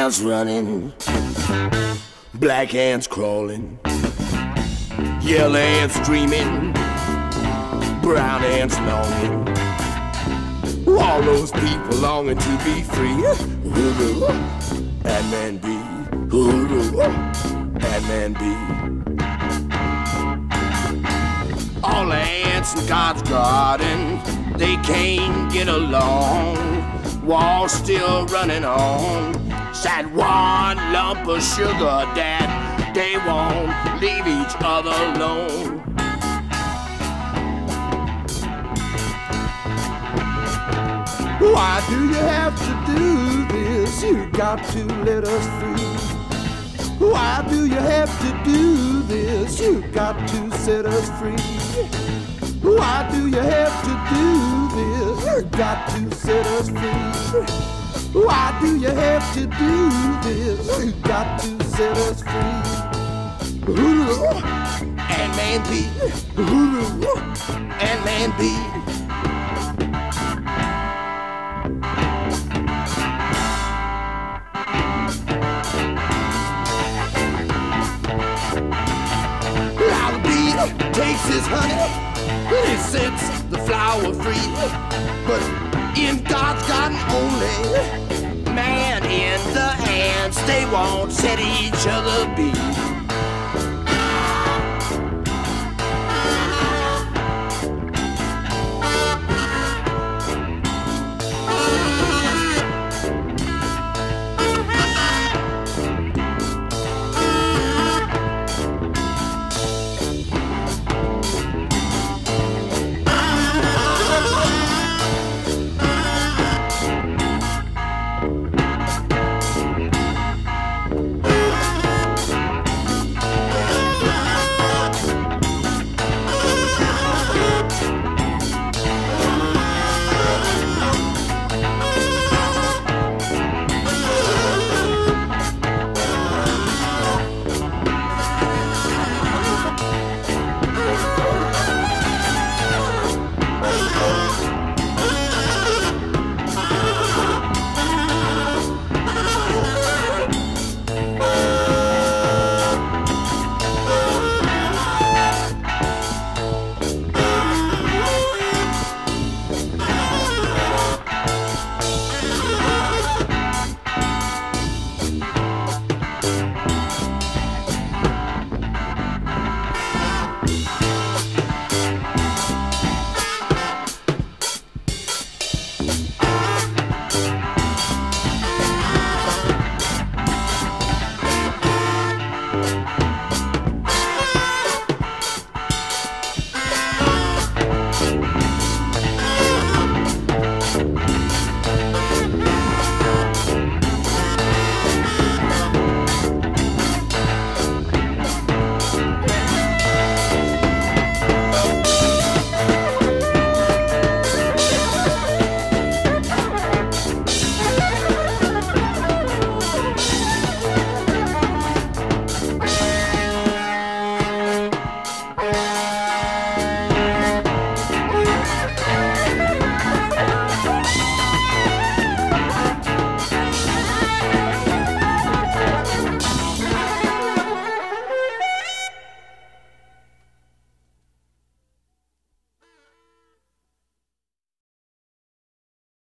ants running, black ants crawling, yellow ants dreaming, brown ants longing. All those people longing to be free. Hooroo, Ant-Man be. Hooroo, Ant-Man be. All the ants in God's garden, they can't get along. War's still running on. That one lump of sugar that they won't leave each other alone. Why do you have to do this? You got to let us free. Why do you have to do this? You got to set us free. Why do you have to do this? You got to set us free. Why do you have to do this? You got to set us free. Hooroo, Ant-Man be. Hooroo, Ant-Man be. Takes his honey and he sets the flower free. But in God's garden only, man and the ants, they won't set each other be.